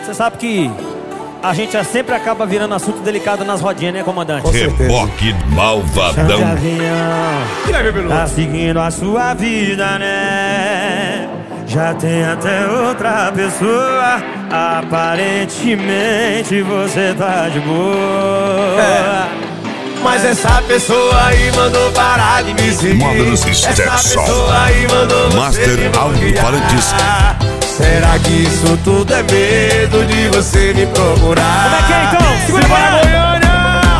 Você sabe que a gente sempre acaba virando assunto delicado nas rodinhas, né, comandante? Reboque malvadão. Tá seguindo a sua vida, né? Já tem até outra pessoa. Aparentemente você tá de boa. Mas essa pessoa aí mandou parar de me seguir. Módulos Essa Stetson. pessoa aí mandou você Master me Audio bloquear. Paredes. Será que isso tudo é medo de você me procurar? Como é que é então? Segura Bora, a Goiânia!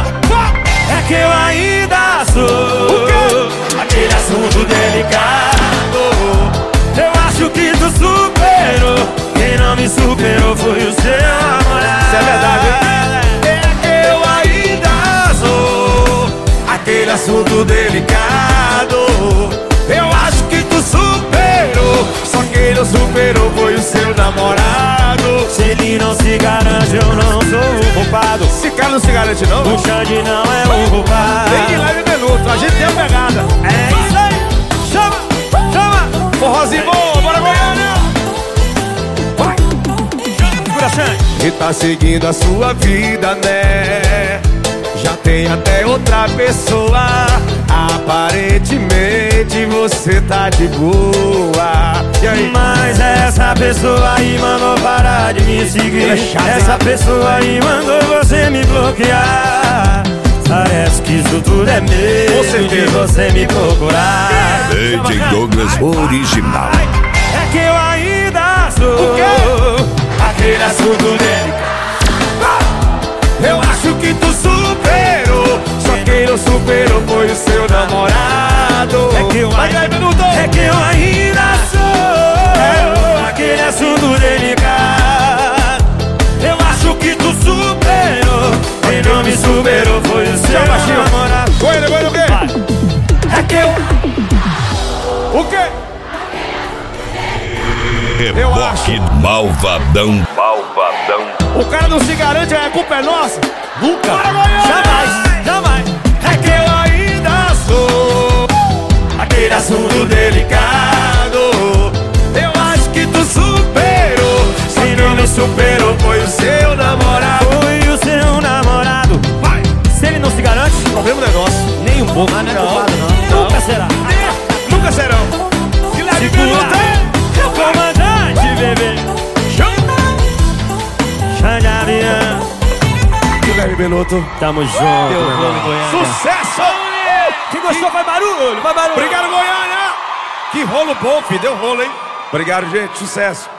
É que eu ainda sou aquele assunto delicado. Eu acho que tu superou. Quem não me superou foi o seu namorado. Isso é verdade, hein? É que eu ainda sou aquele assunto delicado. Eu acho que tu superou. Só quem não superou foi o seu namorado. Se ele não se garante, eu não sou o culpado. Esse cara não se garante não? O Xande não é o culpado. Tem de leve minuto, a gente tem a pegada. É isso aí. Chama, chama. Forrozinho bom, bora Goiânia! Vai! Segura, Xande. E tá seguindo a sua vida, né? Já tem até outra pessoa. Aparentemente você tá de boa. E aí? Mas essa pessoa aí mandou parar de me seguir. É chato, Essa hein? pessoa aí mandou você me bloquear. Parece que isso tudo é Com medo de certeza. você me procurar. DJ Douglas original. É que eu ainda sou aquele assunto delicado. Eu acho que tu superou. Só quem não superou foi o seu namorado. É que eu Vai, minuto! É que eu ainda sou aquele assunto delicado. Eu acho que tu superou. Quem não me superou foi o seu namorado. Goiânia, Goiânia, o quê? É que eu... O quê? Reboque malvadão. Malvadão. O cara não se garante, a culpa é nossa? Nunca, Bora, Goiânia! jamais, jamais. É que eu ainda sou Aquele assunto delicado. Eu acho que tu superou. Só quem não me superou foi o seu namorado. Foi o seu namorado. Vai! Se ele não se garante, Problema do negócio. nem um pouco. Não é culpado, não. Nunca será. Nunca serão. Que leve minuto, hein? Comandante, bebê. Xande Avião. Que leve minuto. Tamo junto, meu irmão. Sucesso! Quem gostou, faz barulho, faz barulho. Obrigado, Goiânia! Que rolo bom, filho. Deu rolo, hein? Obrigado, gente. Sucesso.